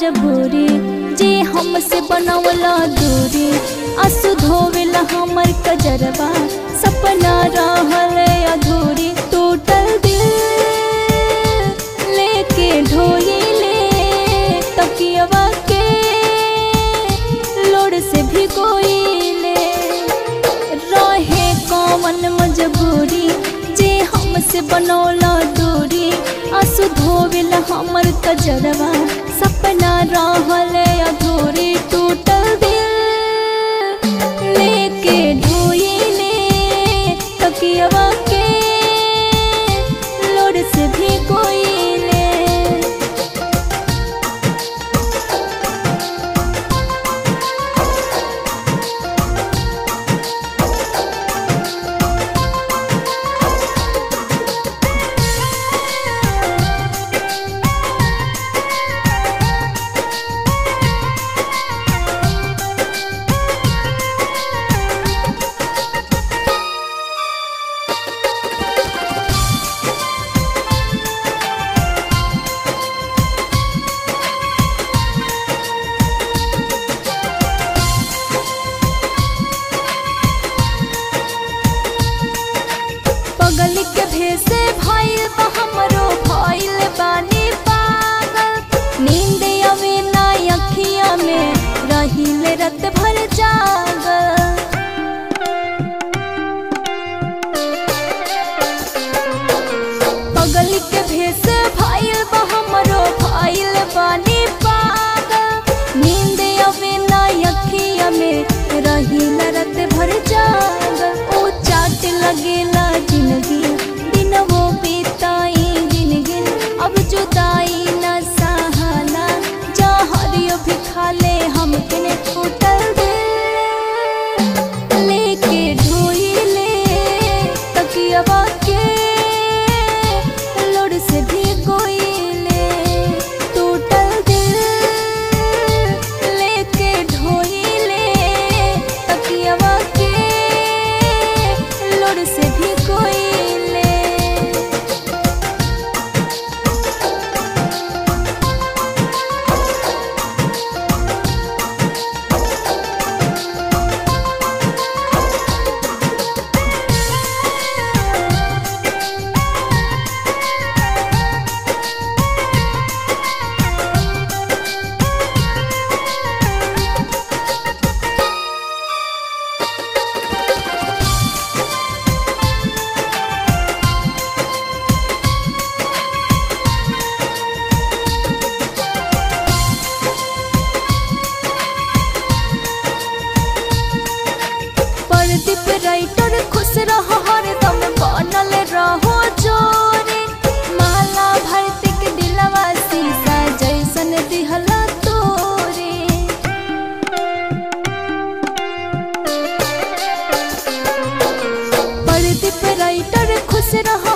मजबूरी जे हमसे बनवला दूरी। आंसू धोवेला हमर कजरवा सपना रहल अधूरी। टूटल दिल लेके ढोइले तकियवा के लोड़ से भिगोइले। रहे कौन मजबूरी जे हमसे बनौला दूरी। आंसू धोवेला हमर कजरवा सपना रहल अधूरी। टूटल दिल लेके ढोइले तकियवा के लोड़ से भिगोइले। पगल के भेसे भइल बा हमरो भइल बानी पागल। नींद आवे ना अखिया में रहिले रात भर जागल। पगल के भेसे भइल बा हमरो भइल बानी पागल। नींद आवे ना अखिया में रहिले रात भर जागल। ओ चाट लगेला जिंदगी दिन वो बीताई गिन अब जुदाई न सहाला। जहरियो भी खा ले हमके ने। टूटल दिल लेके ढोइले तकियवा के लोड़ से भिगोइले। टूटल दिल लेके ढोइले तकियवा के लोड़ से भिगोइले। प्रदीप राइटर खुश रहो हरदम बनल रहो जोरे। माला भरती के दिलवा शीशा जैसन दिहला तोरे। प्रदीप राइटर खुश रहो